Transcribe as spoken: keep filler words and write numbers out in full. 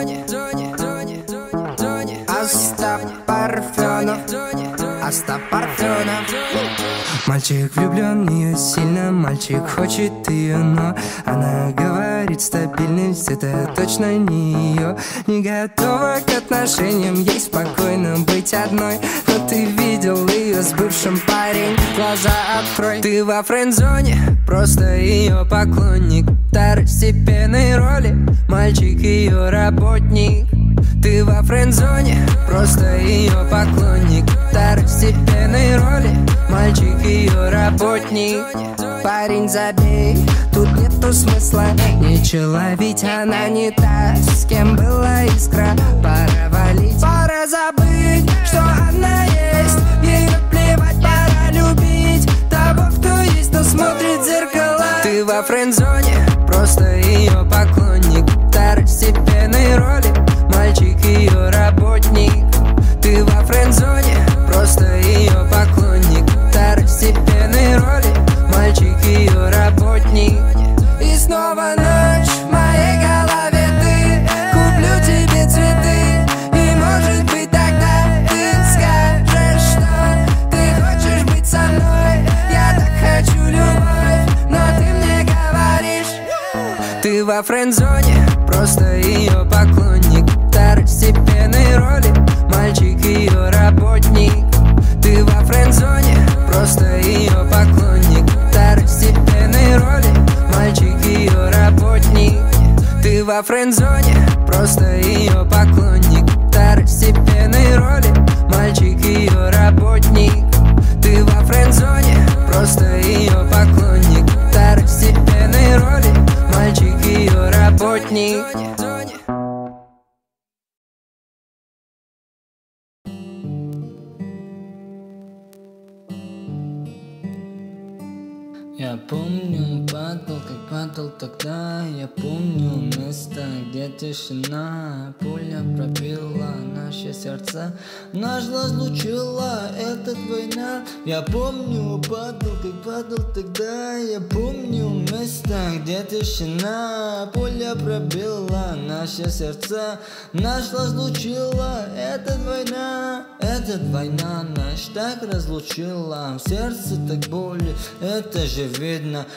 зоне, зоне, зоне, зоне. Остап Парфенов, Остап Парфенов. Мальчик влюблен в нее сильно, мальчик хочет ее, но она говорит, стабильность это точно не ее. Не готова к отношениям, ей спокойно быть одной. Но ты видел ее с бывшим, парень, глаза открой. Ты во френд-зоне, просто ее поклонник. Второстепенной роли, мальчик ее работник. Ты во френд-зоне, просто ее поклонник. Второстепенной роли, мальчик ее работник. Парень, забей, тут нету смысла ничего ловить, она не та, с кем была искра. Пора валить, пора забыть, что она есть. Ей наплевать, пора любить того, кто есть, кто смотрит в зеркала. Ты во френд-зоне, просто ее поклонник. Второстепенной роли, мальчик ее работник. Ты во френд-зоне, просто ее поклонник. Второстепенной роли, мальчик ее работник. И снова ночь в моей голове, ты. Куплю тебе цветы, и может быть тогда ты скажешь, что ты хочешь быть со мной. Я так хочу любовь, но ты мне говоришь, ты во френд-зоне, просто ее поклонник. Второстепенной роли, мальчик ее работник. Ты во френд-зоне, просто ее поклонник. Второстепенной роли, мальчик ее работник. Ты во френд-зоне, просто ее поклонник. Второстепенной роли, мальчик ее работник. Ты во френд-зоне, просто ее поклонник. Второстепенной роли, мальчик ее работник. Я помню, падал, как падал тогда. Я помню место, где тишина. Пуля пробила наши сердца, нас разлучила эта война. Я помню, падал, как падал тогда. Я помню место, где тишина. Пуля пробила наши сердца, нас разлучила эта война. Эта война нас так разлучила, в сердце так боли, это же видно.